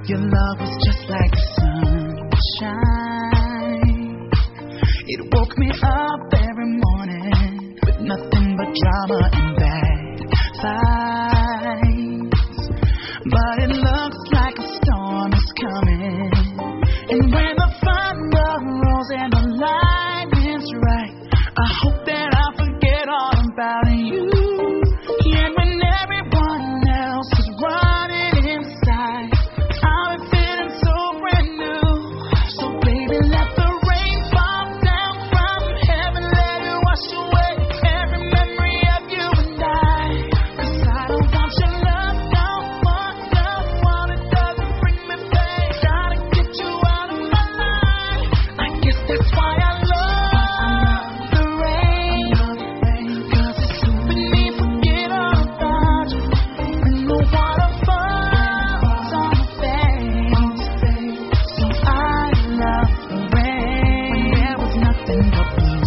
Your love was just like the sunshine. It woke me up every morning with nothing but drama and bad vibes. But it looks like a storm is coming, and when the thunder rolls and the lightning's right, I hope that I forget all about you. And when everyone else is running inside, I'll be feeling so brand new. So baby, let the rain fall down from heaven, let it wash away every memory of you and I. 'Cause I don't want your love no more, no more. It doesn't bring me pain. Gotta get you out of my life. I guess that's why I love the rain. 'Cause it's helping me forget all about you. When the water falls on my face, so I love the rain. When there was nothing but blue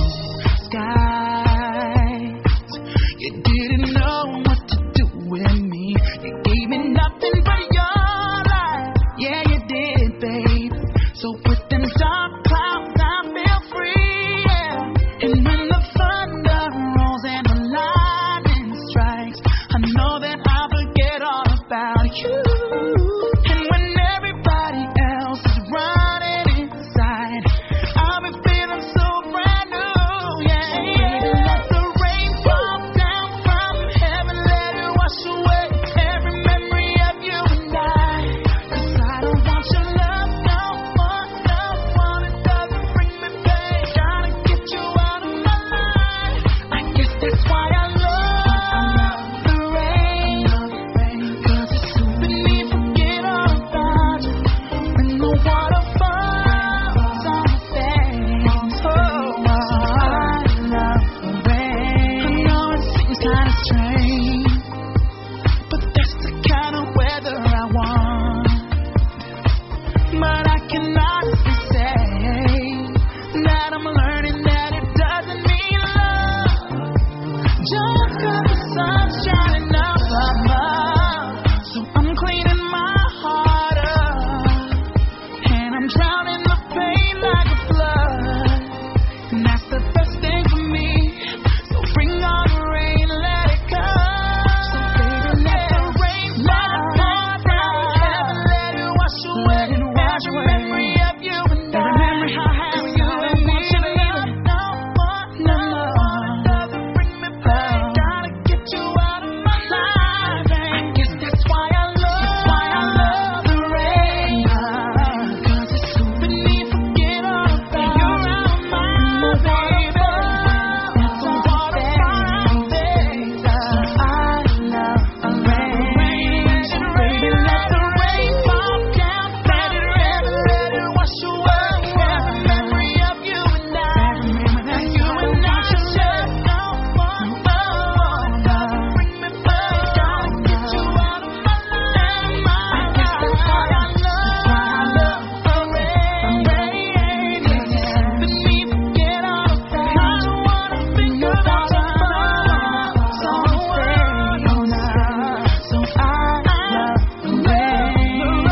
skies, you didn't know what to do with me. You gave me nothing but your life. Yeah, you did, babe. So with them dark clouds, I feel free. Yeah. And when the thunder rolls and the lightning strikes, I know that I'll forget all about you. And when everybody else is running inside, I'll be feeling so brand new. Yeah, baby, let the rain fall down from heaven, let it wash away every memory of you and I. 'Cause I don't want your love no more, no more. It doesn't bring me pain. Gotta get you out of my life. I guess that's why I love the rain. 'Cause it's helping me forget all about you. When the water falls on my face, oh, I love the rain. I know it seems kinda strange, but that's the kind of weather I want. But I can honestly say that I'm learning that it doesn't mean love just 'cause the sun's shining up above. So I'm cleaning my heart up, and I'm drowning the pain like a flood. And that's the best thing for me. So bring on the rain, let it come. So baby, let the rain fall down from heaven, let it wash away every memory of you and I. Every memory I have, 'cause I don't want your love no more, no more. It doesn't bring me pain. Gotta get you out of my life. I guess that's why I love the rain. 'Cause it's helping me forget all about you. You're out of my baby. That's the water from my face. So I love the rain. So baby, let the rain fall down. Let it wash away every memory of you and I. And you and I should no more, no more. Doesn't bring me pain. Gotta get you out of my life. I guess that's why I love the rain. 'Cause it's helping me forget all about you. I don't wanna think about your problems on the rain. So I love the rain.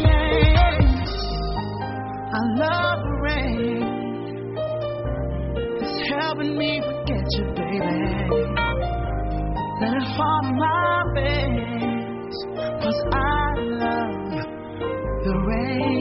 I love the rain. It's helping me forget you, baby. Let it fall on my face, 'cause I love the rain.